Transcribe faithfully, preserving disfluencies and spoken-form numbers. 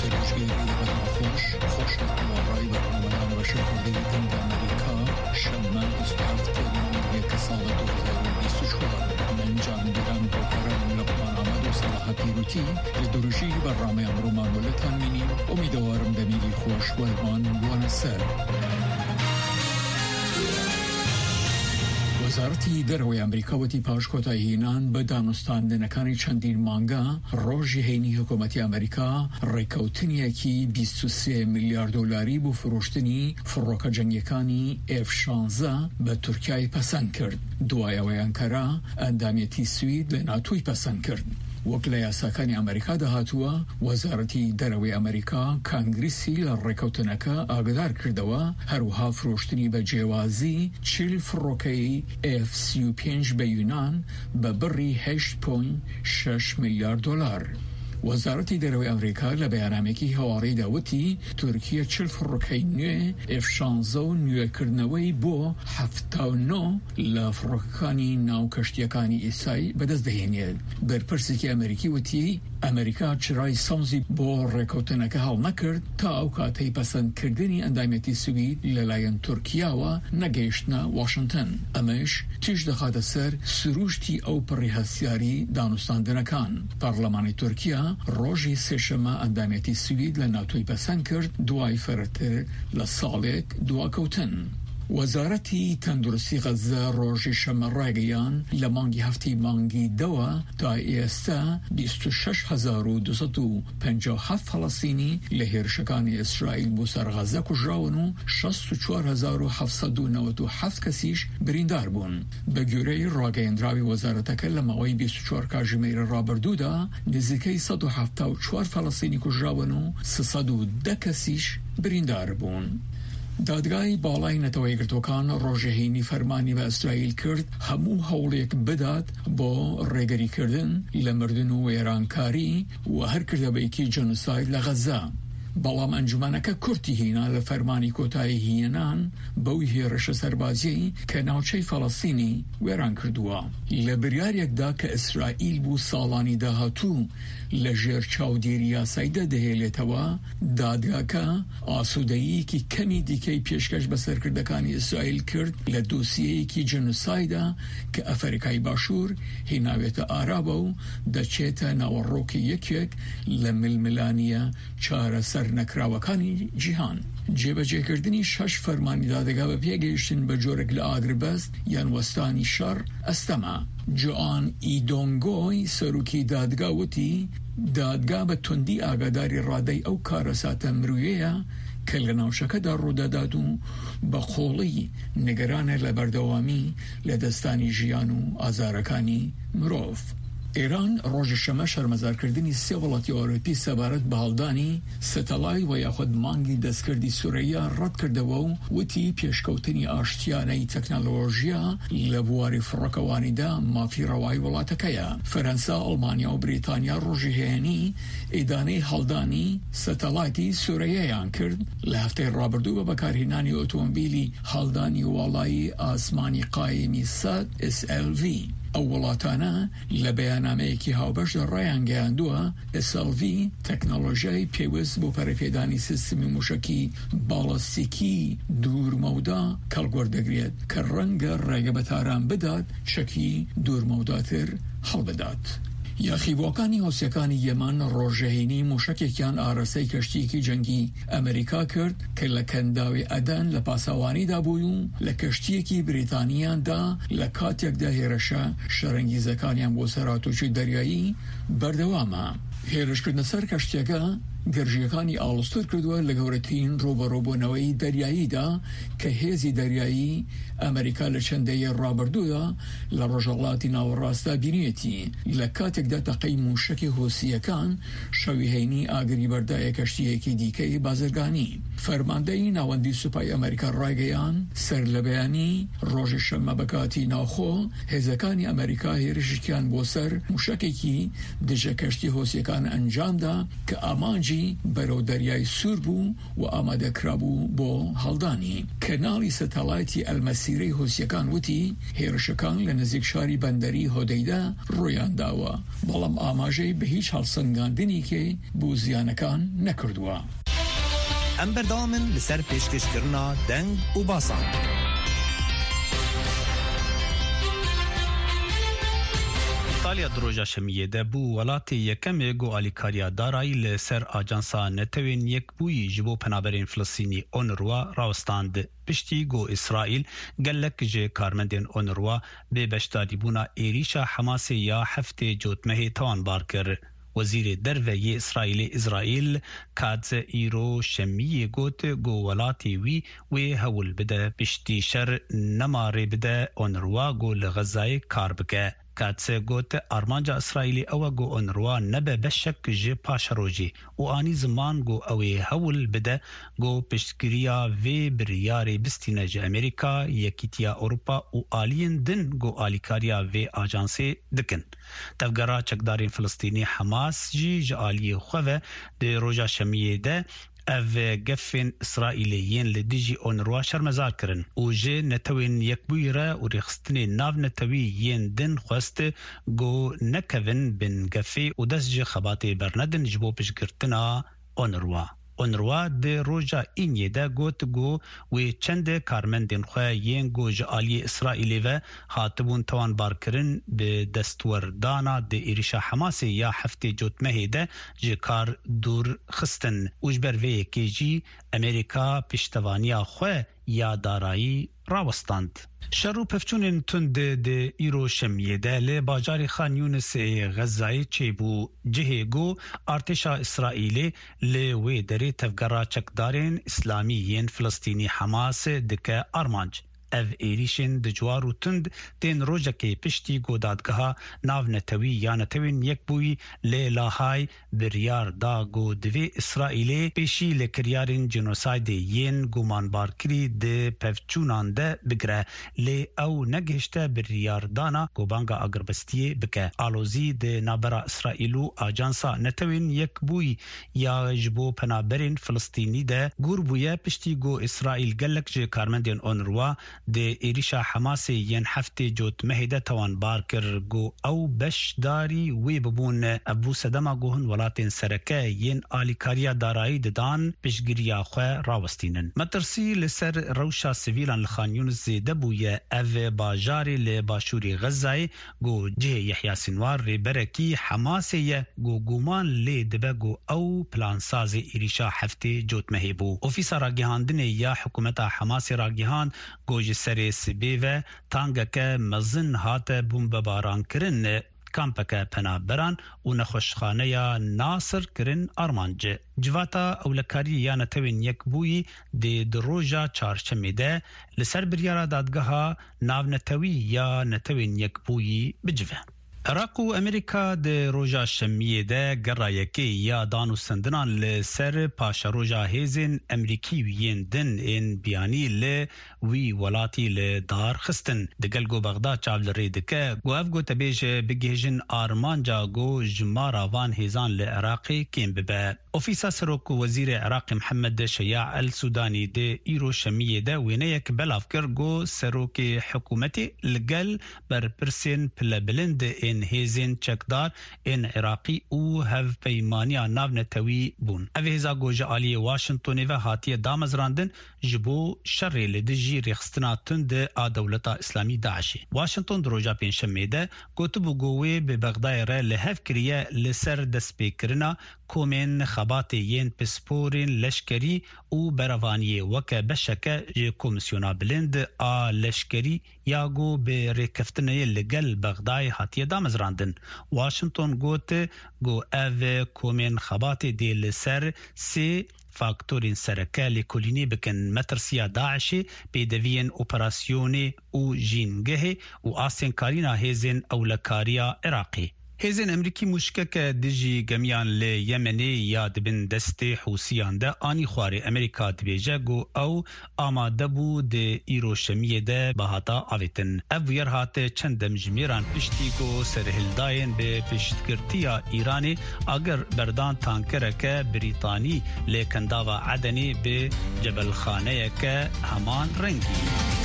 گوشگیری لەگەڵ خۆش خۆش هاوڕای بەرنامەدان ڕەشە کوردی دەنگ ئەمریکا شەمە بیست و هەفت مانگیەکە ساڵە دوو هەزار و بیست و چوار من جانگیران بۆکارم لەقمان ئاماد و سەلاحە پیروتی لە دروژی بەڕامەی ئەمڕۆمان وەلەتان بینیم ئومیدەوارم دەمیری خۆش وەلمان بوانە سەر. وەزارەتی دەرەوەی ئەمریکا وتی پاش کۆتایهێنان بە دانوستاندنەکانی چەندین مانگە ڕۆژی هەینی حکوومەتی ئەمریکا ڕێکەوتنیەکی بیست و سێ میلیارد دۆلاری بۆ فرۆشتنی فڕۆکە جەنگیەکانی ئێف شانزە بە تورکیای پەسەند کرد دوای ئەوەی ئەنکەرا ئەندامەتی سوید لە ناتۆی پەسەند کرد. وەک لە یاساکانی ئەمریکا دەهاتووە وەزارەتی دەرەوەی ئەمریکا کانگریسی لە ڕێکەوتنەکە ئاگدار کردەوە هەروها فرۆشتنی بە جیاوازی چل فڕۆکەی ئێف سی و پێنج بە یونان بە بڕی هەشت پۆینت شەش میلیارد دۆلار. وەزارەتی دەرەوەی ئەمریکا لە بەیانامێکی هەواڵەیدا وتی تورکیە چل فڕۆکەی نوێ ئێف شانزە و نوێکردنەوەی بۆ هەفتا و نۆ لە فڕۆکەکانی ناو کەشتیەکانی ئیسای بەدەست دەهێنێت. بەرپرسێکی ئەمریکی وتی ئەمریکا چرای سەوزی بۆ ڕێکەوتنەکە هەڵ نەکرد تا ئەو کاتەی پەسەندکردنی ئەندامەتی سوید لەلایەن تورکیاوە نەگەیشتنە واشنگتن. ئەمەش تیژ دەخاتە سەر سروشتی ئەو پڕی هەستیاری دانوستاندنەکان. پەرلەمانی تورکیا ڕۆژی سێشەمە ئەندامەتی سوید لە ناتۆی پەسەند کرد دوای فەرەتر لە ساڵێک دواکەوتن. وەزارەتی تەندروستی غەزە ڕۆژی شەمە ڕاگەیان لە مانگی هەفتی مانگی دەوە تا ئێستا بیست و شەش هەزار و دووسەد و پەنجا و هەفت فەڵەستینی لە هێرشەکانی ئیسرائیل بۆ سەر غەزە کوژراون و شەست و چوار هەزار و حەفسەد و نەوەت و هەفت کەسیش بریندار بوون. بە گوێرەی ڕاگەیەندراوی وەزارەتەکە لە ماوەی بیست و چوار کاتژمێرە ڕابردوودا نزیکەی سەد و هەفتا و چوار فەڵەستینی کوژراون و سەد و دە کەسیش بریندار بوون. دادگای باڵای نەتەوە یەکگرتووەکان ڕۆژەهێنی فەرمانی بە ئیسرائیل کرد هەموو هەوڵێک بدات بۆ ڕێگەریکردن لە مردن و وێرانکاری و هەر کردەوەیەکی جەنۆساید لە غەزە. بەڵام ئەنجومانەکە کورتی هێنا لە فەرمانی کۆتایی هێنان بەوی هێرشە سەربازیەی کە ناوچەی فەڵەستینی وێران کردووە. لە بریارێکدا کە ئیسرائیل بوو ساڵانی داهاتوو لە ژێر چاودێری یاساییدا دەهێڵێتەوە دادگاکە ئاسوودەییەکی کەمی دیکەی پێشکەش بە سەرکردەکانی ئیسرائیل کرد لە دۆسیەیەکی جەنۆسایدا کە ئەفریقای باشوور هێناوێتە ئارابە و دەچێتە ناوەڕۆکی یەکێک لە ململانیە چارەسەر نەکراوەکانی جیهان. جێبەجێکردنی شەش فەرمانی دادگا بە پێگەیشتن بە جۆرێک لە ئاگربەست یان وەستانی شەڕ ئەستەما. جوان ئیدۆنگۆی سەرۆکی دادگا وتی دادگا بە توندی ئاگاداری ڕادەی ئەو کارەساتە مرویەیە کە لە ناوچەکەدا ڕوودەدات و بە قۆڵی نیگەرانە لە بەردەوامی لە دەستانی ژیان و ئازارەکانی مرۆڤ. ئێران ڕۆژی شەمە شەرمەزارکردنی سێ وڵاتی ئەوروپی سەبارەت بە هەڵدانی سەتەلای و یاخود مانگی دەستکردی سووریا ڕەت کردەوە و وتی پێشکەوتنی ئاشتیانەی تەکنەلۆژیا لە بواری فڕۆکەوانیدا مافی ڕەوای وڵاتەکەیە. فەرەنسا، ئەڵمانیا و بریتانیا ڕۆژی هەیەنی ئیدانەی هەڵدانی سەتەلایتی سوورەیەیان کرد لە هەفتەی ڕابردوو بە بەکارهێنانی ئۆتۆمۆبیلی هەڵدانی وڵایی ئاسمانی قایمی سەد ئس ئێل ڤی. ئەو وڵاتانە لە بەیانامەیەکی هاوبەشدا ڕایان گەیاندووە ئس ئێل ڤی تەکنەلۆژیای پێویست بۆ پەرەپێدانی سیستمی موشکی باڵەستیکی دوورمەودا کەڵگوەردەگرێت کە ڕەنگە ڕێگە بەتاران بدات چەکی دوورمەوداتر هەڵبدات. یاخیبووەکانی هۆسیەکانی یەمان ڕۆژەهێنی موشکێکیان ئارەسەی کەشتیەکی جەنگی ئەمریکا کرد کە لە کەنداوی ئەدەن لە پاسەوانیدا بووی و لە کەشتیەکی بریتانیاندا لە کاتێکدا هێرشە شەرەنگیزەکانیان بۆ سەرهاتووچی دەریایی بەردەوامە. هێرشکردنە سەر کەشتیەکە گەرژیەکانی ئاڵستور کردووە لە گەورەترین ڕۆبەڕۆبوونەوەی دەریاییدا کە هێزی دەریایی ئەمریکا لە چەندەیە ڕابردووە لە ڕۆژهەڵاتی ناوەڕاستا بینێتی لە کاتێکدا تەقەی موشکی هۆسیەکان شەویهێنی ئاگری بەردایە کەشتیەکی دیکەی بازرگانی. فەرماندەی ناوەندی سوپای ئەمریکا ڕایگەیان سەر لە بەیانی ڕۆژی شەمە بەکاتی ناوخۆ هێزەکانی ئەمریکا هێرشیان بۆ سەر موشکێکی دژە کەشتی هۆسیەکان ئەنجامدا کە ئامانجی هێزی بەرەو دەریای سوور بوو و ئامادەکرابوو بۆ هەڵدانی. کەناڵی سەتەلایتی ئەلمەسیرەی هوسیەکان وتی هێرشەکان لە نزیک شاری بەندەری هۆدەیدا ڕۆیان داوە، بەڵام ئاماژەی بە هیچ هەڵسەنگاندنێکی بۆ زیانەکان نەکردووە. ئەم بەردەوامن لەسەر پێشکەشکردنا دەنگ و باسان. ئیتالیا دروژا شەمیێدە بوو وڵاتی یەکەمێک و ئالیکاریا دارایی لەسەر ئاجانسا نەتەوێن یەکبووی ji bo penaberên Filistînî ONRWA rawestand. Piştî got İsraîl gelek ji karmendên ONRWA bê beşdarîbûna êrîşa Hemasê ya heftê cotmehê tawan kir. Wezîrê derveyê İsraîlê İsraîl Katz îro şemiyê got got welatê wî wê hewl bide piştî şer nemarê bide ONRWA got li Xezayê kar bike. Katz got armanca İsraîlê ew got ONRWA nebe beşek ji paşerojî û anî ziman got ew ê hewl bide got piştgiriya vê biryarê bistîne ji Amerîka, Yekîtiya Ewropa û aliyên din got alîkariya vê ajansê dikin. Tevgera çekdarên Filistînî Hemas jî ji aliyê xwe ve di roja şemiyê de ev gefên İsraîlê yên li dijî ONRWA şermezar kirin û ji netewên yekbûyî re û rêxistinê nav netewî yên din xwest got nekevin bin gefê û dest ji xebatê bernedin ji bo piştgirtina ONRWA. ONRWA di roja înyê de got got wê çendê karmendên xwe yên got ji aliyê İsraîlê ve hatibûn tawanbarkirin bi destwerdana di êrişa Hemasê ya heftê cotmehê de ji kar dûr xistin û ji ber vê yekê jî Amerîka piştevaniya xwe ya darayî rawestand. Şer û pevçûnên tund di îro şemiyê de li bajarê Xan Yûnisê Xezayê çêbû cihê got artêşa İsraîlê li wê derê tevgera çekdarên İslamî yên Filistînî Hemas dike armanc. Ev êrîşên dijwar û tund tên rojekê piştî got dadgeha nav netewî ya netewên yekbûyî lê Lahay biryar da got divê İsraîlê pêşî li kiryarên genosaydê yên gumanbarkirî di pevçûnan de bigire lê ew negihişte biryardana gobanga agirbestiyê bike. Alozî di navbera İsraîl û ajansa netewên yekbûyî ya ji bo penaberên Filistînî de gûr bûye piştî got İsraîl gelek ji karmendên ONRWA di êrîşa Hemasê yên heftê cotmehê de tawanbar kir got ew beşdarî wê bibûn. Ev bû sedema gohên welatên sereke yên alîkariya darayî didan piştgiriya xwe rawestînin. Metirsî li ser rewşa sivîlan li Xan Yûnis zêde bûye. Ev bajarê li başûrê Xezayê got cihê Yehya Sinwar rêberekî Hemasê ye got guman lê dibe got ew plansazê êrîşa heftê cotmehê bû. Ofîsa ragihandinê ya hikûmeta Hemasê ragihand got ji serê sibê ve tangeke mezin hate bombebarankirin kampeke penaberan û nexweşxaneya Nasir kirin armanc. Civata ewlekarî ya netewên yekbûyî dê di roja çarşemê de li ser biryara dadgeha navnetewî ya netewên yekbûyî bicive. Iraq û Amerîka di roja şemiyê de gera yekê ya danûstendinan li ser paşeroja hêzên Emerîkî yên din ên biyanî li wî welatî li dar xistin. Digel got Bexda çav li rê dike got ev gotebêj bigihîjin armanca got ji mara van hêzan li Iraqê kêm bibe. Ofîsa Serok û Wezîrê Iraqê Mihemed Şeya El Sudanî di îro şemiyê de wêneyek belav kir got serokê hikûmetê li gel berpirsên pilebilind ên hêzên çekdar ên Iraqî û hevpeymaniya navnetewî bûn. Ev hêza got ji aliyê Washingtonê ve hatiye damezrandin ji bo şerê li dijî rêxistina tund a dewleta İslamî Daişê. Washington di roja pênşemê de gotibû got wê bi Bexdayê re li hev kiriye li ser destpêkirina komên xebatê yên pisporên leşkerî û beravaniyê weke beşeke ji komisyona bilind a leşkerî ya got bi rêkeftinê li gel Bexdayê hatiye damezrandin. Washington got got ev komên xebatê dê li ser sê faktorên sereke lêkolînê bikin metirsiya Daişê, pêdeviyên operasyonê û jîngehê û asên karîna hêzên ewlekariya Iraqê. هێزن ئەمریکی موشکەکە دژی گەمیان لێ یەمەنێ یا دبن دەستێ حوسیاندا ئانی خوارێ ئەمریکا دبێژە گۆ ئەو ئامادە بوو دێ ئیرۆشەمیێدە بەهاتا ئاوێتن ئەڤ وێر هاتە چەندەم ژمێران پشتی گۆ سەرهێلدایەن بێ پشتگirtiya ئیرانê ئەگەر بەردان تانکەرەکە بریتانی لێ کەنداوا عەدەنێ بێ جەبەلخانەیەکە هەمان ڕەنگی